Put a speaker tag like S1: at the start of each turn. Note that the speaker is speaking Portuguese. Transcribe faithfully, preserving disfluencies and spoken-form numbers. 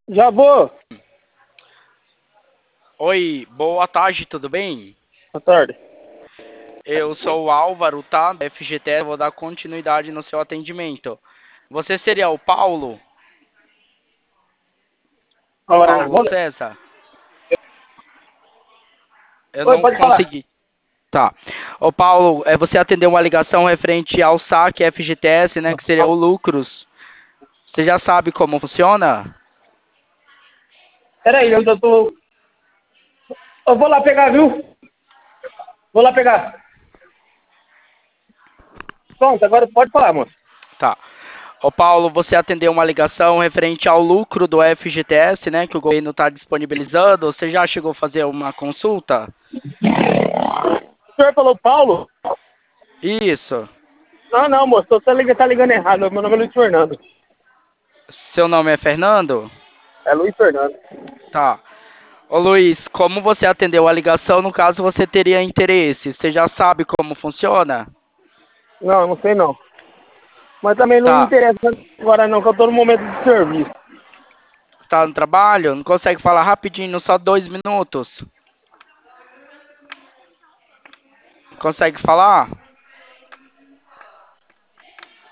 S1: Já vou.
S2: Oi, boa tarde, tudo bem?
S1: Boa tarde.
S2: Eu sou o Álvaro, tá? Da F G T S, vou dar continuidade no seu atendimento. Você seria o Paulo?
S1: Agora,
S2: Paulo
S1: vou-
S2: César? Eu
S1: Oi,
S2: não
S1: pode falar.
S2: consegui. Tá. Ô Paulo, é, você atendeu uma ligação referente ao saque F G T S, né? Que seria o lucros. Você já sabe como funciona?
S1: Peraí, eu já tô. Eu vou lá pegar, viu? Vou lá pegar. Pronto, agora pode falar, moço.
S2: Tá. Ô Paulo, você atendeu uma ligação referente ao lucro do F G T S, né? Que o governo está disponibilizando. Você já chegou a fazer uma consulta?
S1: O senhor falou Paulo?
S2: Isso.
S1: Não, não, moço. Você liga, tá ligando errado. Meu nome é Luiz Fernando.
S2: Seu nome é Fernando?
S1: É Luiz Fernando.
S2: Tá. Ô Luiz, como você atendeu a ligação, no caso você teria interesse? Você já sabe como funciona?
S1: Não, não sei não. Mas também não me
S2: Tá.
S1: interessa agora não, que eu tô no momento de serviço.
S2: Tá no trabalho? Não consegue falar rapidinho, só dois minutos? Consegue falar?